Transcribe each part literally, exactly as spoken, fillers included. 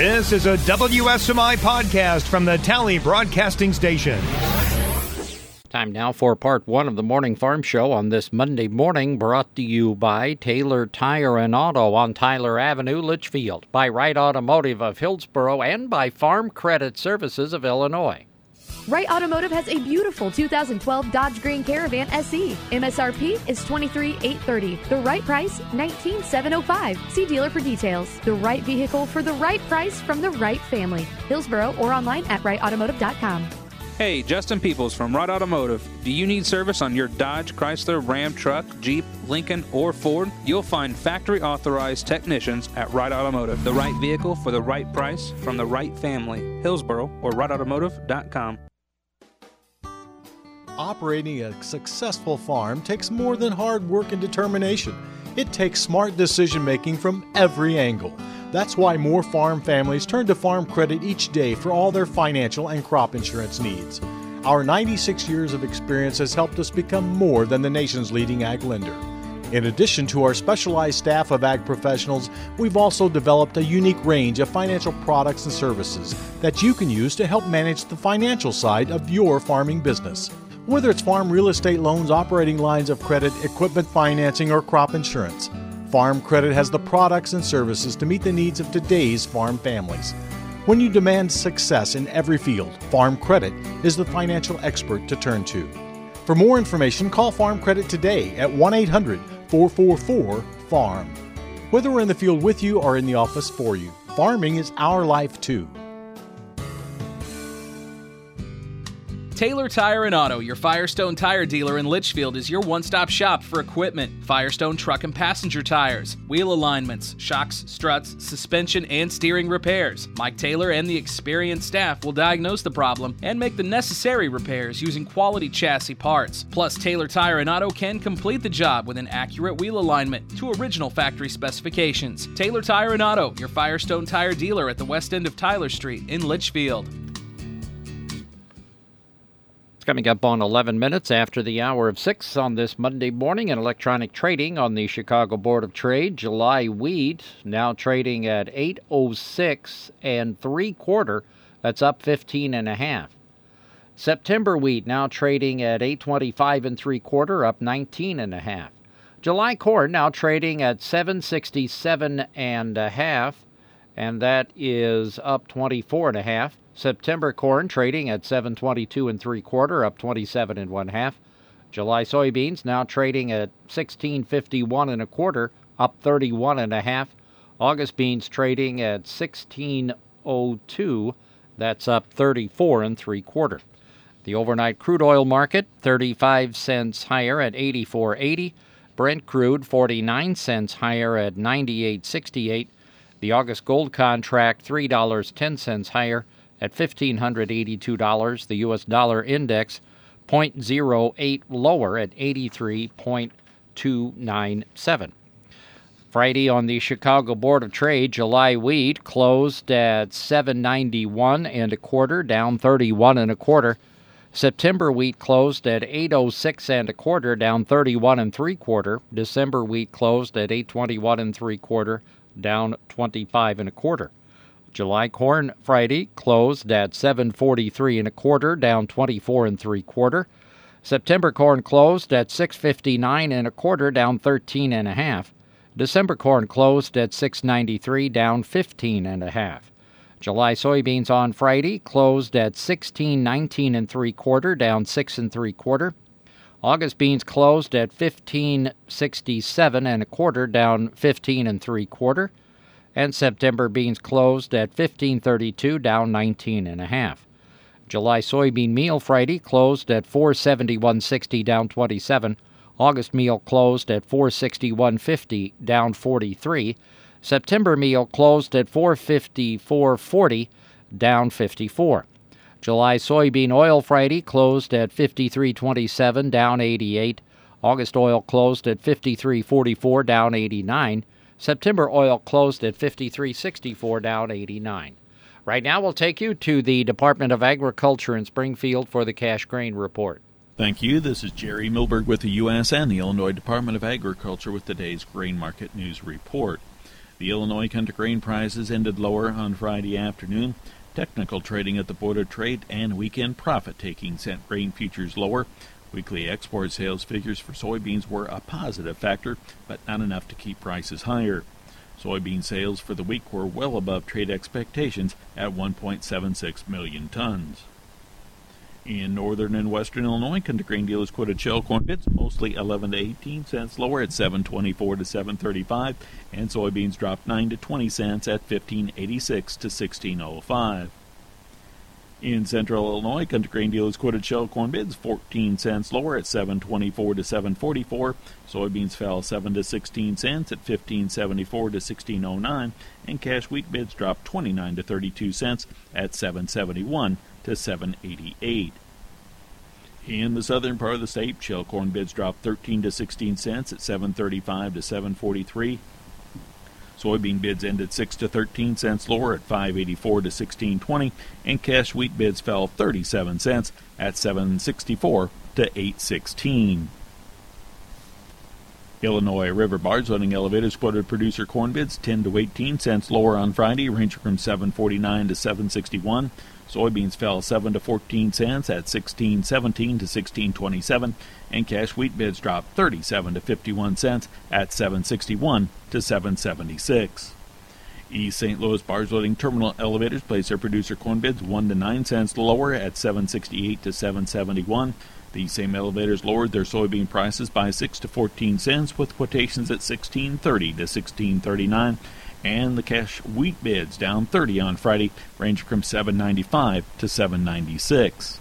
This is a W S M I podcast from the Tally Broadcasting Station. Time now for part one of the Morning Farm Show on this Monday morning, brought to you by Taylor Tire and Auto on Tyler Avenue, Litchfield, by Wright Automotive of Hillsboro, and by Farm Credit Services of Illinois. Wright Automotive has a beautiful two thousand twelve Dodge Grand Caravan S E. M S R P is twenty-three thousand eight hundred thirty dollars. The right price, nineteen thousand seven hundred five dollars. See dealer for details. The right vehicle for the right price from the right family. Hillsboro or online at wright automotive dot com. Hey, Justin Peoples from Wright Automotive. Do you need service on your Dodge, Chrysler, Ram truck, Jeep, Lincoln, or Ford? You'll find factory-authorized technicians at Wright Automotive. The right vehicle for the right price from the right family. Hillsboro or wright automotive dot com. Operating a successful farm takes more than hard work and determination. It takes smart decision-making from every angle. That's why more farm families turn to Farm Credit each day for all their financial and crop insurance needs. Our ninety-six years of experience has helped us become more than the nation's leading ag lender. In addition to our specialized staff of ag professionals, we've also developed a unique range of financial products and services that you can use to help manage the financial side of your farming business. Whether it's farm real estate loans, operating lines of credit, equipment financing, or crop insurance, Farm Credit has the products and services to meet the needs of today's farm families. When you demand success in every field, Farm Credit is the financial expert to turn to. For more information, call Farm Credit today at one eight hundred four four four farm. Whether we're in the field with you or in the office for you, farming is our life too. Taylor Tire and Auto, your Firestone tire dealer in Litchfield, is your one-stop shop for equipment. Firestone truck and passenger tires, wheel alignments, shocks, struts, suspension, and steering repairs. Mike Taylor and the experienced staff will diagnose the problem and make the necessary repairs using quality chassis parts. Plus, Taylor Tire and Auto can complete the job with an accurate wheel alignment to original factory specifications. Taylor Tire and Auto, your Firestone tire dealer at the west end of Tyler Street in Litchfield. It's coming up on eleven minutes after the hour of six on this Monday morning in electronic trading on the Chicago Board of Trade. July wheat now trading at eight oh six and three quarter. That's up fifteen and a half. September wheat now trading at eight twenty-five and three quarter, up nineteen and a half. July corn now trading at seven sixty-seven and a half, and that is up twenty-four and a half. September corn trading at seven twenty-two and three quarter, up twenty-seven and one half. July soybeans now trading at sixteen fifty-one and a quarter, up thirty-one and a half. August beans trading at sixteen oh two, that's up thirty-four and three quarter. The overnight crude oil market thirty-five cents higher at eighty-four eighty. Brent crude forty-nine cents higher at ninety-eight sixty-eight. The August gold contract three dollars and ten cents higher at one thousand five hundred eighty-two dollars. The U S dollar index zero point zero eight lower at eighty-three point two nine seven. Friday on the Chicago Board of Trade, July wheat closed at seven ninety-one and a quarter, down thirty-one and a quarter. September wheat closed at eight oh six and a quarter, down thirty-one and three quarter. December wheat closed at eight twenty-one and three quarter, down twenty-five and a quarter. July corn Friday closed at seven forty-three and a quarter, down twenty-four and three quarter. September corn closed at six fifty-nine and a quarter, down thirteen and a half. December corn closed at six ninety-three, down fifteen and a half. July soybeans on Friday closed at sixteen nineteen and three quarter, down six and three quarter. August beans closed at fifteen sixty-seven and a quarter, down fifteen and three quarter. And September beans closed at fifteen thirty-two, down nineteen and a half. July soybean meal Friday closed at four seventy-one sixty, down twenty-seven. August meal closed at four sixty-one fifty, down forty-three. September meal closed at four fifty-four forty, down fifty-four. July soybean oil Friday closed at fifty-three twenty-seven, down eighty-eight. August oil closed at fifty-three forty-four, down eighty-nine. September oil closed at fifty-three sixty-four, down eighty-nine. Right now we'll take you to the Department of Agriculture in Springfield for the Cash Grain Report. Thank you. This is Jerry Milberg with the U S and the Illinois Department of Agriculture with today's Grain Market News Report. The Illinois country grain prices ended lower on Friday afternoon. Technical trading at the Board of Trade and weekend profit-taking sent grain futures lower. Weekly export sales figures for soybeans were a positive factor, but not enough to keep prices higher. Soybean sales for the week were well above trade expectations at one point seven six million tons. In northern and western Illinois, country grain dealers quoted shell corn bids mostly eleven to eighteen cents lower at seven twenty-four to seven thirty-five, and soybeans dropped nine to twenty cents at fifteen eighty-six to sixteen oh five. In central Illinois, country grain dealers quoted shell corn bids fourteen cents lower at seven twenty-four to seven forty-four. Soybeans fell seven to sixteen cents at fifteen seventy-four to sixteen oh nine, and cash wheat bids dropped twenty-nine to thirty-two cents at seven seventy-one to seven eighty-eight. In the southern part of the state, shell corn bids dropped thirteen to sixteen cents at seven thirty-five to seven forty-three. Soybean bids ended six to thirteen cents lower at five eighty-four to sixteen twenty, and cash wheat bids fell thirty-seven cents at seven sixty-four to eight sixteen. Illinois river barge loading elevators quoted producer corn bids ten to eighteen cents lower on Friday, ranging from seven forty-nine to seven sixty-one. Soybeans fell seven to fourteen cents at sixteen seventeen to sixteen twenty-seven, and cash wheat bids dropped thirty-seven to fifty-one cents at seven sixty-one to seven seventy-six. East Saint Louis barge loading terminal elevators placed their producer corn bids one to nine cents lower at seven sixty-eight to seven seventy-one. These same elevators lowered their soybean prices by six to fourteen cents, with quotations at sixteen thirty to sixteen thirty-nine. And the cash wheat bids down thirty on Friday, ranging from seven ninety-five to seven ninety-six.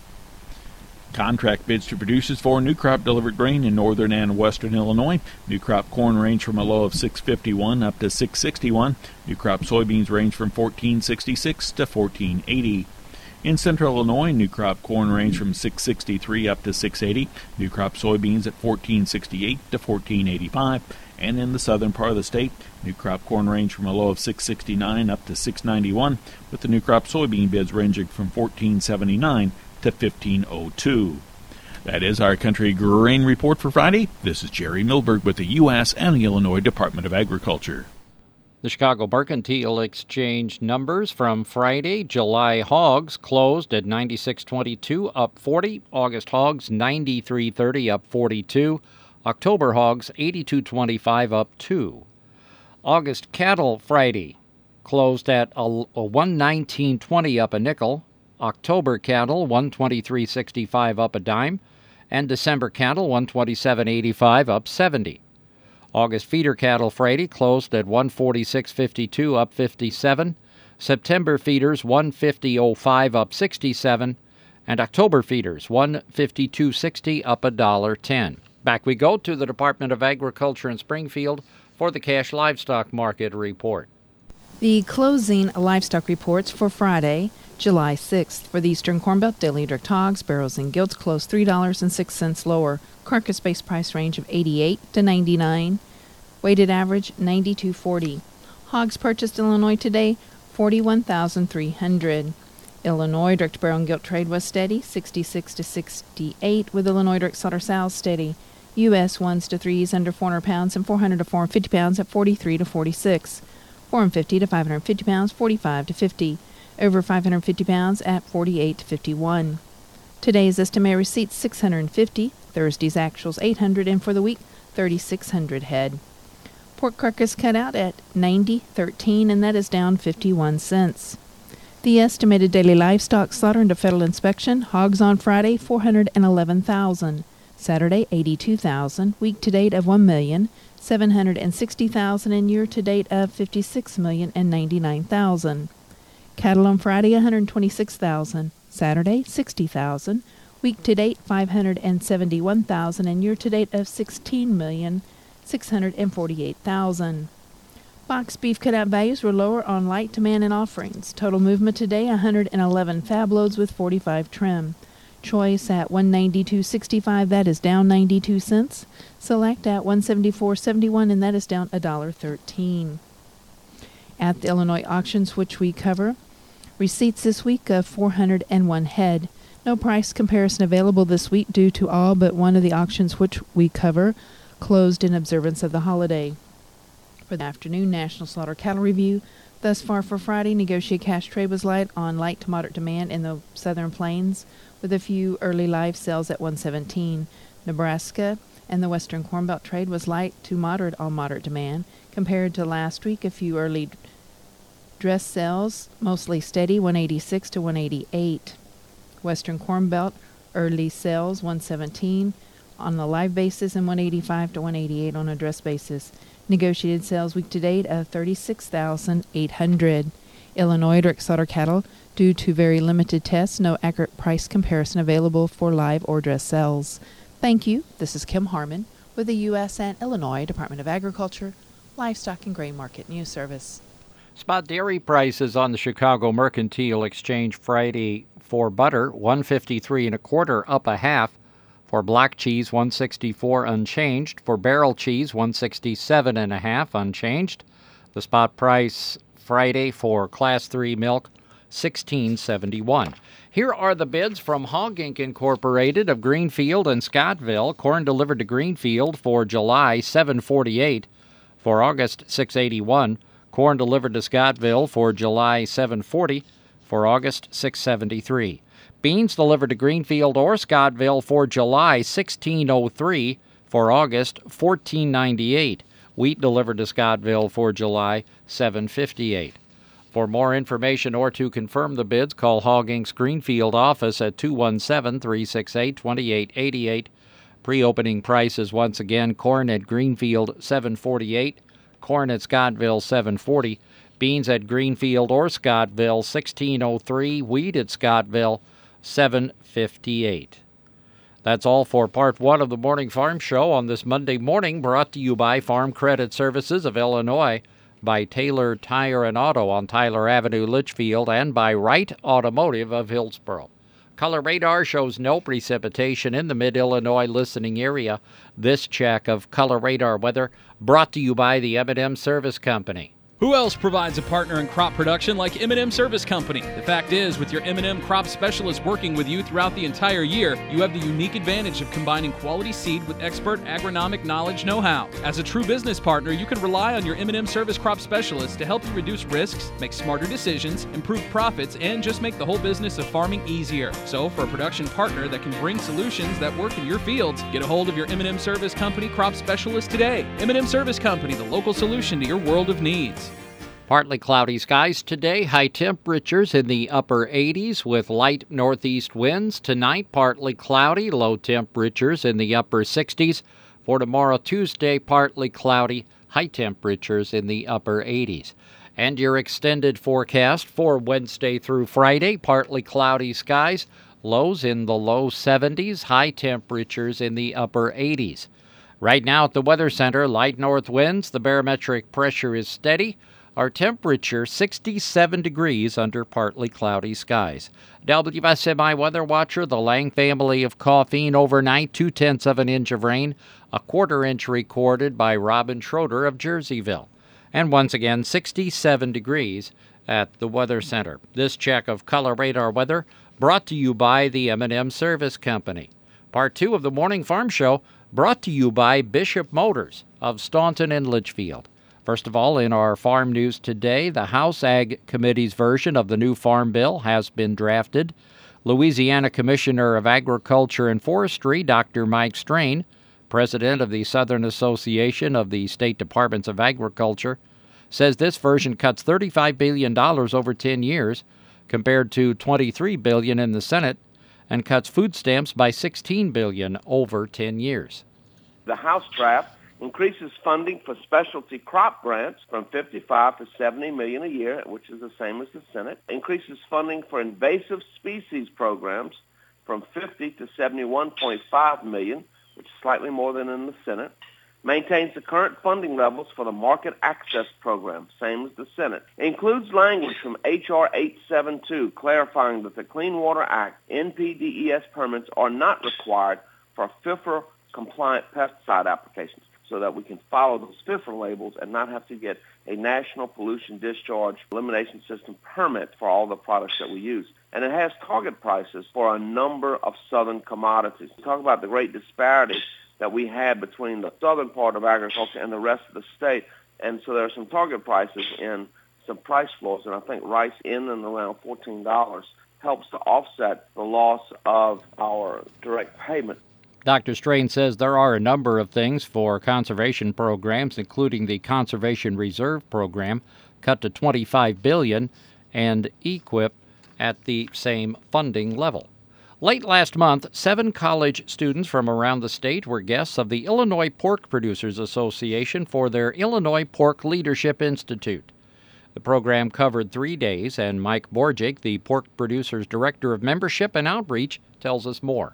Contract bids to producers for new crop delivered grain in northern and western Illinois. New crop corn range from a low of six fifty-one up to six sixty-one. New crop soybeans range from fourteen sixty-six to fourteen eighty. In central Illinois, new crop corn range from six sixty-three up to six eighty. New crop soybeans at fourteen sixty-eight to fourteen eighty-five. And in the southern part of the state, new crop corn range from a low of six sixty-nine up to six ninety-one, with the new crop soybean bids ranging from fourteen seventy-nine to fifteen oh two. That is our country grain report for Friday. This is Jerry Milberg with the U S and the Illinois Department of Agriculture. The Chicago Mercantile Exchange numbers from Friday. July hogs closed at ninety-six twenty-two, up forty. August hogs ninety-three thirty, up forty-two. October hogs eighty-two twenty-five, up two. August cattle Friday closed at a one nineteen twenty, up a nickel. October cattle one twenty-three sixty-five, up a dime, and December cattle one twenty-seven eighty-five, up seventy. August feeder cattle Friday closed at one forty-six fifty-two, up fifty-seven. September feeders one fifty oh five, up sixty-seven, and October feeders one fifty-two sixty, up a dollar ten. Back we go to the Department of Agriculture in Springfield for the cash livestock market report. The closing livestock reports for Friday, July sixth. For the Eastern Corn Belt, daily direct hogs, barrels, and gilts closed three dollars and six cents lower. Carcass base price range of eighty-eight to ninety-nine. Weighted average ninety-two forty. Hogs purchased in Illinois today, forty-one thousand three hundred. Illinois direct barrel and gilt trade was steady, sixty-six to sixty-eight, with Illinois direct slaughter sows steady. U S ones to threes under four hundred pounds and four hundred to four hundred fifty pounds at forty-three to forty-six. four hundred fifty to five hundred fifty pounds, forty-five to fifty. Over five hundred fifty pounds at forty-eight to fifty-one. Today's estimated receipts six hundred fifty, Thursday's actuals eight hundred, and for the week thirty-six hundred head. Pork carcass cut out at ninety thirteen, and that is down fifty-one cents. The estimated daily livestock slaughter into federal inspection: hogs on Friday four hundred eleven thousand, Saturday eighty-two thousand, week to date of one million seven hundred sixty thousand, and year to date of fifty-six million ninety-nine thousand. Cattle on Friday one hundred twenty-six thousand, Saturday sixty thousand, week to date five hundred seventy-one thousand, and year to date of sixteen million six hundred forty-eight thousand. Box beef cutout values were lower on light demand and offerings. Total movement today one hundred eleven fab loads with forty-five trim. Choice at one ninety-two sixty-five, that is down ninety-two cents. Select at one seventy-four seventy-one, and that is down one dollar thirteen. At the Illinois auctions, which we cover, receipts this week of four hundred one head. No price comparison available this week due to all but one of the auctions which we cover closed in observance of the holiday. For the afternoon National Slaughter Cattle Review, thus far for Friday, negotiated cash trade was light on light to moderate demand in the Southern Plains, with a few early live sales at one seventeen. Nebraska and the Western Corn Belt trade was light to moderate on moderate demand. Compared to last week, a few early dress sales, mostly steady, one eighty-six to one eighty-eight. Western Corn Belt early sales, one seventeen on a live basis and one eighty-five to one eighty-eight on a dress basis. Negotiated sales week to date of thirty-six thousand eight hundred. Illinois direct slaughter cattle, due to very limited tests, no accurate price comparison available for live or dress sales. Thank you. This is Kim Harmon with the U S and Illinois Department of Agriculture Livestock and Grain Market News Service. Spot dairy prices on the Chicago Mercantile Exchange Friday for butter, one fifty-three and a quarter, up a half. For block cheese, one sixty-four unchanged. For barrel cheese, one sixty-seven and a half unchanged. The spot price Friday for Class three milk, sixteen seventy-one. Here are the bids from Hog Incorporated. Incorporated of Greenfield and Scottville. Corn delivered to Greenfield for July, seven forty-eight. For August, six eighty-one. Corn delivered to Scottville for July, seven forty. For August, six seventy-three. Beans delivered to Greenfield or Scottville for July, sixteen oh three. For August, fourteen ninety-eight. Wheat delivered to Scottville for July, seven fifty-eight. For more information or to confirm the bids, call Hog Incorporated's Greenfield office at two one seven, three six eight, two eight eight eight. Pre-opening prices once again: corn at Greenfield, seven forty-eight. Corn at Scottville, seven forty. Beans at Greenfield or Scottville, sixteen oh three. Wheat at Scottville, seven fifty-eight. That's all for part one of the Morning Farm Show on this Monday morning, brought to you by Farm Credit Services of Illinois, by Taylor Tire and Auto on Tyler Avenue, Litchfield, and by Wright Automotive of Hillsboro. Color radar shows no precipitation in the mid-Illinois listening area. This check of color radar weather brought to you by the M and M Service Company. Who else provides a partner in crop production like M and M Service Company? The fact is, with your M and M crop specialist working with you throughout the entire year, you have the unique advantage of combining quality seed with expert agronomic knowledge know-how. As a true business partner, you can rely on your M and M Service crop specialist to help you reduce risks, make smarter decisions, improve profits, and just make the whole business of farming easier. So, for a production partner that can bring solutions that work in your fields, get a hold of your M and M Service Company crop specialist today. M and M Service Company, the local solution to your world of needs. Partly cloudy skies today, high temperatures in the upper eighties with light northeast winds. Tonight, partly cloudy, low temperatures in the upper sixties. For tomorrow, Tuesday, partly cloudy, high temperatures in the upper eighties. And your extended forecast for Wednesday through Friday, partly cloudy skies, lows in the low seventies, high temperatures in the upper eighties. Right now at the Weather Center, light north winds, the barometric pressure is steady. Our temperature, sixty-seven degrees under partly cloudy skies. W S M I Weather Watcher, the Lang family of Coffeen overnight, two-tenths of an inch of rain, a quarter inch recorded by Robin Schroeder of Jerseyville. And once again, sixty-seven degrees at the Weather Center. This check of color radar weather brought to you by the M and M Service Company. Part two of the Morning Farm Show brought to you by Bishop Motors of Staunton and Litchfield. First of all, in our farm news today, the House Ag Committee's version of the new Farm Bill has been drafted. Louisiana Commissioner of Agriculture and Forestry, Doctor Mike Strain, president of the Southern Association of the State Departments of Agriculture, says this version cuts thirty-five billion dollars over ten years, compared to twenty-three billion dollars in the Senate, and cuts food stamps by sixteen billion dollars over ten years. The House draft increases funding for specialty crop grants from fifty-five to seventy million dollars a year, which is the same as the Senate. Increases funding for invasive species programs from fifty to seventy-one point five million dollars, which is slightly more than in the Senate. Maintains the current funding levels for the Market Access Program, same as the Senate. Includes language from H R eight seventy-two clarifying that the Clean Water Act N P D E S permits are not required for FIFRA-compliant pesticide applications, so that we can follow those FIFRA labels and not have to get a National Pollution Discharge Elimination System permit for all the products that we use. And it has target prices for a number of southern commodities. We talk about the great disparity that we had between the southern part of agriculture and the rest of the state. And so there are some target prices in some price floors, and I think rice in and around fourteen dollars helps to offset the loss of our direct payment. Doctor Strain says there are a number of things for conservation programs, including the Conservation Reserve Program, cut to twenty-five billion dollars, and E Q I P at the same funding level. Late last month, seven college students from around the state were guests of the Illinois Pork Producers Association for their Illinois Pork Leadership Institute. The program covered three days, and Mike Borjik, the Pork Producers Director of Membership and Outreach, tells us more.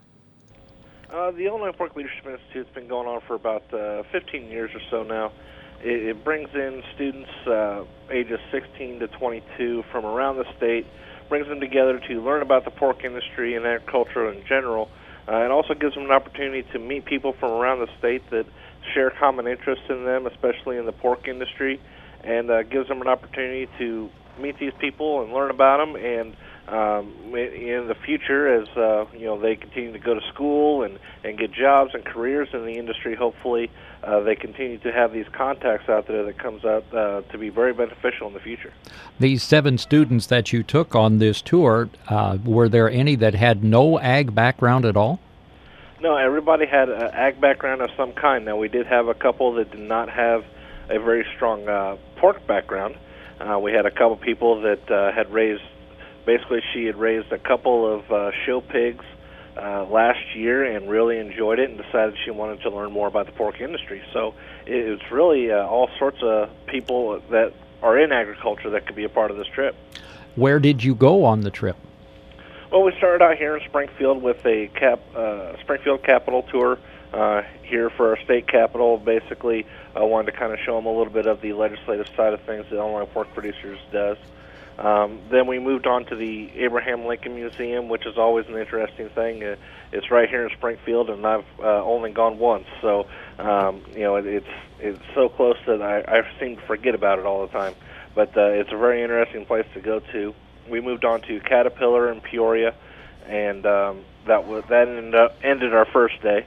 Uh, the Illinois Pork Leadership Institute has been going on for about uh, fifteen years or so now. It, it brings in students uh, ages sixteen to twenty-two from around the state, brings them together to learn about the pork industry and agriculture in general, uh, and also gives them an opportunity to meet people from around the state that share common interests in them, especially in the pork industry, and uh, gives them an opportunity to meet these people and learn about them. And um, in the future, as uh, you know, they continue to go to school and, and get jobs and careers in the industry, hopefully uh, they continue to have these contacts out there that comes out uh, to be very beneficial in the future. These seven students that you took on this tour, uh, were there any that had no ag background at all? No, everybody had an ag background of some kind. Now, we did have a couple that did not have a very strong uh, pork background. Uh, we had a couple people that uh, had raised, basically she had raised a couple of uh, show pigs uh, last year and really enjoyed it and decided she wanted to learn more about the pork industry. So it was really uh, all sorts of people that are in agriculture that could be a part of this trip. Where did you go on the trip? Well, we started out here in Springfield with a cap, uh, Springfield Capitol tour uh, here for our state capitol. Basically, I uh, wanted to kind of show them a little bit of the legislative side of things that Illinois Pork Producers does. Um, then we moved on to the Abraham Lincoln Museum, which is always an interesting thing. Uh, it's right here in Springfield, and I've uh, only gone once. So, um, you know, it, it's it's so close that I, I seem to forget about it all the time. But uh, it's a very interesting place to go to. We moved on to Caterpillar in Peoria, and um, that was, that ended, up, ended our first day.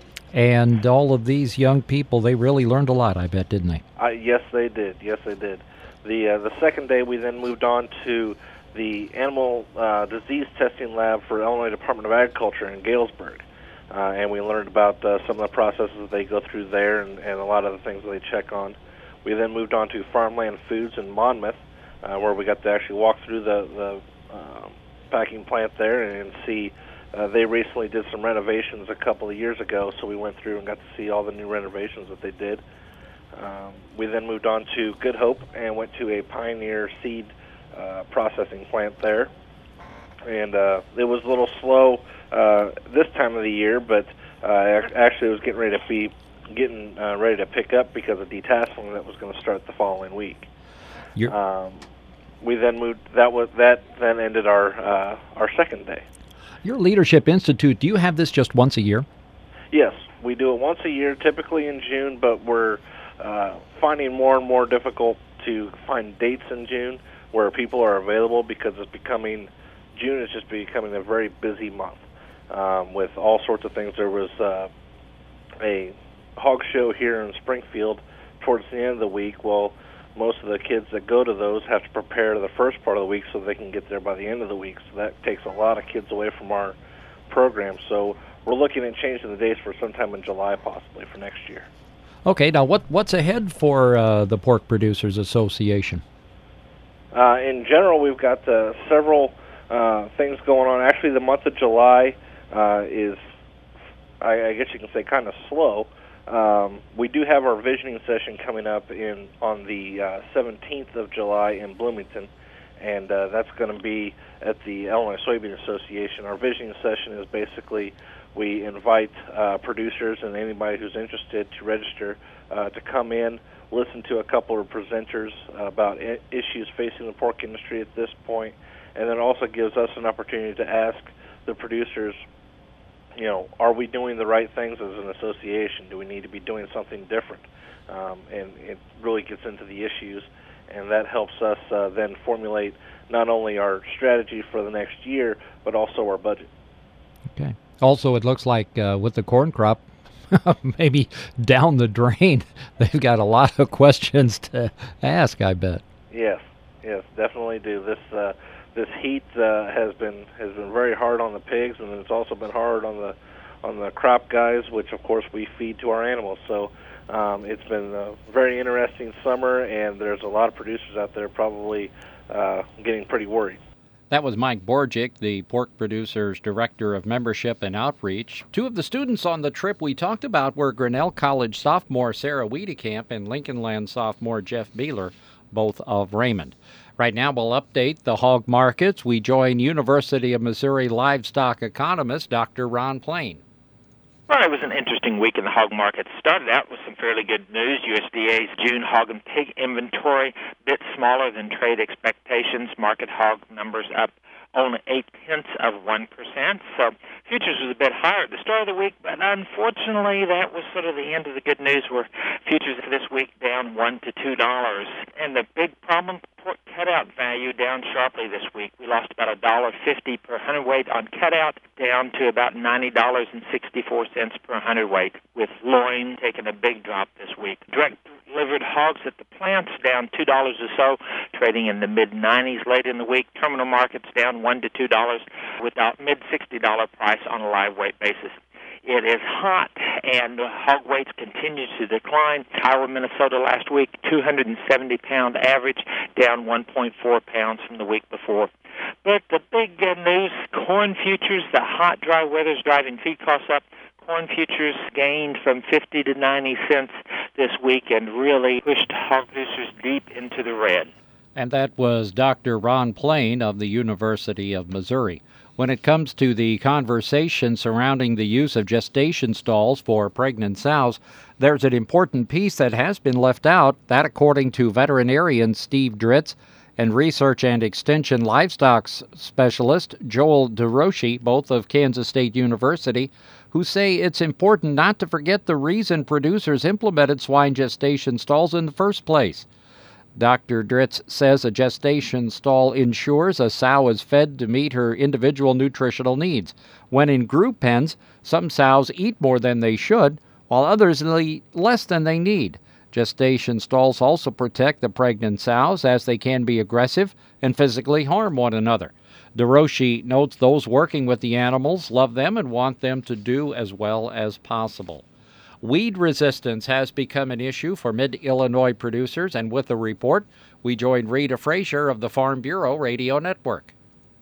And all of these young people, they really learned a lot, I bet, didn't they? Uh, yes, they did. Yes, they did. The uh, the second day, we then moved on to the Animal uh, Disease Testing Lab for Illinois Department of Agriculture in Galesburg. Uh, and we learned about uh, some of the processes that they go through there and, and a lot of the things that they check on. We then moved on to Farmland Foods in Monmouth, uh, where we got to actually walk through the, the uh, packing plant there and see. Uh, they recently did some renovations a couple of years ago, so we went through and got to see all the new renovations that they did. Um, we then moved on to Good Hope and went to a Pioneer seed uh, processing plant there. And uh, it was a little slow uh, this time of the year, but uh, actually it was getting ready to be getting uh, ready to pick up because of detasseling that was going to start the following week. Um, we then moved. That was that. Then ended our uh, our second day. Your Leadership Institute, do you have this just once a year? Yes, we do it once a year, typically in June, but we're uh, finding more and more difficult to find dates in June where people are available because it's becoming, June is just becoming a very busy month um, with all sorts of things. There was uh, a hog show here in Springfield towards the end of the week. Well, most of the kids that go to those have to prepare the first part of the week so they can get there by the end of the week. So that takes a lot of kids away from our program. So we're looking at changing the dates for sometime in July possibly for next year. Okay, now what what's ahead for uh, the Pork Producers Association? Uh, in general, we've got uh, several uh, things going on. Actually, the month of July uh, is, I, I guess you can say, kind of slow. Um, we do have our visioning session coming up in on the uh, seventeenth of July in Bloomington, and uh, that's going to be at the Illinois Soybean Association. Our visioning session is basically we invite uh, producers and anybody who's interested to register uh, to come in, listen to a couple of presenters about I- issues facing the pork industry at this point, and then also gives us an opportunity to ask the producers, you know, are we doing the right things as an association? Do we need to be doing something different? Um, and it really gets into the issues, and that helps us uh, then formulate not only our strategy for the next year, but also our budget. Okay. Also, it looks like uh, with the corn crop, maybe down the drain, they've got a lot of questions to ask, I bet. Yes, yes, definitely do. This uh, this heat uh, has been has been very hard on the pigs, and it's also been hard on the on the crop guys, which of course we feed to our animals. So um, it's been a very interesting summer, and there's a lot of producers out there probably uh, getting pretty worried. That was Mike Borgic, the Pork Producers Director of Membership and Outreach. Two of the students on the trip we talked about were Grinnell College sophomore Sarah Wiedekamp and Lincoln Land sophomore Jeff Beeler, both of Raymond. Right now we'll update the hog markets. We join University of Missouri livestock economist Doctor Ron Plain. Well, it was an interesting week in the hog market. Started out with some fairly good news. U S D A's June hog and pig inventory, a bit smaller than trade expectations. Market hog numbers up only eight tenths of one percent. So futures was a bit higher at the start of the week, but unfortunately that was sort of the end of the good news, where futures for this week down one to two dollars. And the big problem, pork cutout value down sharply this week. We lost about a dollar fifty per hundredweight on cutout, down to about ninety dollars and sixty-four cents per hundredweight, with loin taking a big drop this week. Direct delivered hogs at the plants down two dollars or so, trading in the mid nineties late in the week. Terminal markets down one to two dollars, with a mid sixty dollar price on a live weight basis. It is hot, and hog weights continue to decline. Iowa, Minnesota last week, two hundred seventy pound average, down one point four pounds from the week before. But the big uh, news, corn futures, the hot, dry weather's driving feed costs up. Corn futures gained from fifty to ninety cents this week and really pushed hog producers deep into the red. And that was Doctor Ron Plain of the University of Missouri. When it comes to the conversation surrounding the use of gestation stalls for pregnant sows, there's an important piece that has been left out, that according to veterinarian Steve Dritz and research and extension livestock specialist Joel DeRoshi, both of Kansas State University, who say it's important not to forget the reason producers implemented swine gestation stalls in the first place. Doctor Dritz says a gestation stall ensures a sow is fed to meet her individual nutritional needs. When in group pens, some sows eat more than they should, while others eat less than they need. Gestation stalls also protect the pregnant sows, as they can be aggressive and physically harm one another. DeRoshi notes those working with the animals love them and want them to do as well as possible. Weed resistance has become an issue for Mid-Illinois producers, and with the report, we join Rita Frazier of the Farm Bureau Radio Network.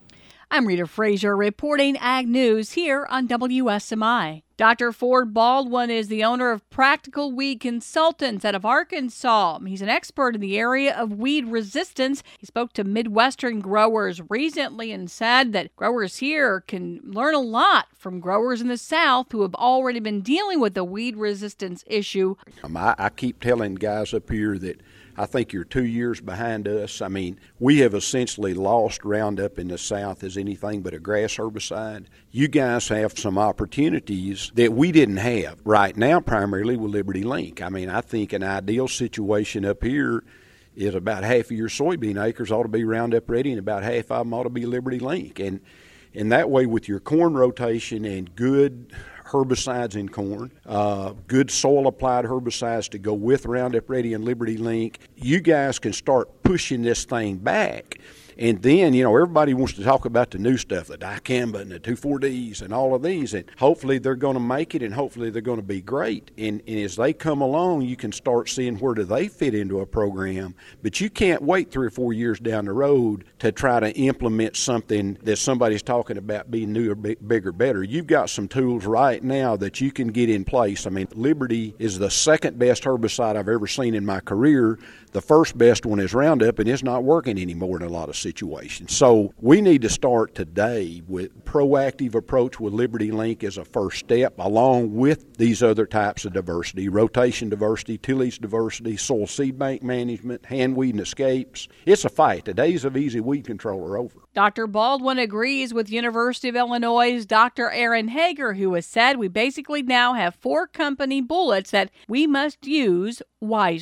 I'm Rita Frazier reporting Ag News here on W S M I. Doctor Ford Baldwin is the owner of Practical Weed Consultants out of Arkansas. He's an expert in the area of weed resistance. He spoke to Midwestern growers recently and said that growers here can learn a lot from growers in the South who have already been dealing with the weed resistance issue. Um, I, I keep telling guys up here that I think you're two years behind us. I mean, we have essentially lost Roundup in the South as anything but a grass herbicide. You guys have some opportunities that we didn't have right now, primarily with Liberty Link. I mean, I think an ideal situation up here is about half of your soybean acres ought to be Roundup ready, and about half of them ought to be Liberty Link. And, and that way, with your corn rotation and good herbicides in corn, uh, good soil-applied herbicides to go with Roundup Ready and Liberty Link, you guys can start pushing this thing back. And then, you know, everybody wants to talk about the new stuff, the dicamba and the two four Ds and all of these, and hopefully they're going to make it, and hopefully they're going to be great. And, and as they come along, you can start seeing where do they fit into a program. But you can't wait three or four years down the road to try to implement something that somebody's talking about being new or bigger, better. You've got some tools right now that you can get in place. I mean, Liberty is the second best herbicide I've ever seen in my career. The first best one is Roundup, and it's not working anymore in a lot of situations. So we need to start today with proactive approach with Liberty Link as a first step, along with these other types of diversity, rotation diversity, tillage diversity, soil seed bank management, hand weed and escapes. It's a fight. The days of easy weed control are over. Doctor Baldwin agrees with University of Illinois' Doctor Aaron Hager, who has said we basically now have four company bullets that we must use wisely.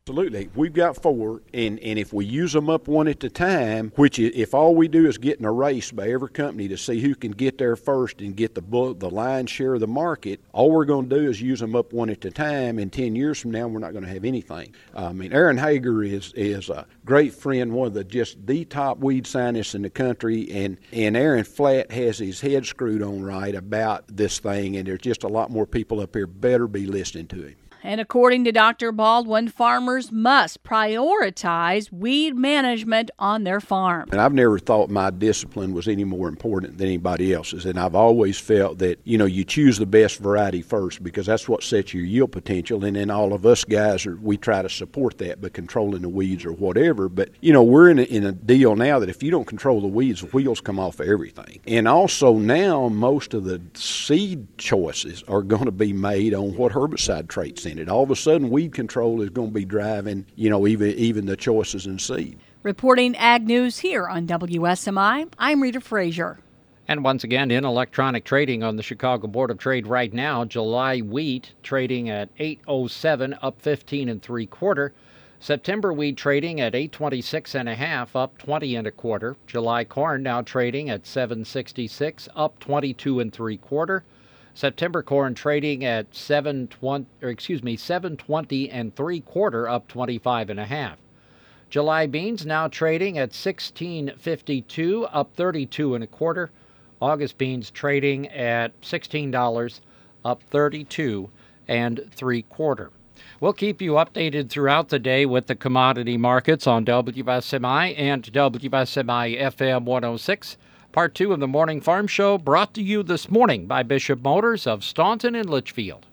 Absolutely. We've got four, and, and if we use them up one at a time, which if all we do is get in a race by every company to see who can get there first and get the bull, the lion's share of the market, all we're going to do is use them up one at a time, and ten years from now, we're not going to have anything. I mean, Aaron Hager is is a great friend, one of the just the top weed scientists in the country, and, and Aaron flat has his head screwed on right about this thing, and there's just a lot more people up here better be listening to him. And according to Doctor Baldwin, farmers must prioritize weed management on their farm. And I've never thought my discipline was any more important than anybody else's. And I've always felt that, you know, you choose the best variety first because that's what sets your yield potential. And then all of us guys, are, we try to support that by controlling the weeds or whatever. But, you know, we're in a, in a deal now that if you don't control the weeds, the wheels come off of everything. And also now most of the seed choices are going to be made on what herbicide traits in it. All of a sudden, weed control is going to be driving, you know, even even the choices in seed. Reporting Ag News here on W S M I, I'm Rita Frazier. And once again, in electronic trading on the Chicago Board of Trade right now, July wheat trading at eight oh seven, up fifteen and three quarter. September wheat trading at eight twenty-six and a half, up twenty and a quarter. July corn now trading at seven sixty-six, up twenty-two and three quarter. September corn trading at seven twenty, or excuse me, seven twenty and three quarter, up twenty-five and a half. July beans now trading at sixteen fifty-two, up thirty-two and a quarter. August beans trading at sixteen dollars, up thirty-two and three quarter. We'll keep you updated throughout the day with the commodity markets on W S M I and W S M I F M one oh six. Part two of the Morning Farm Show brought to you this morning by Bishop Motors of Staunton and Litchfield.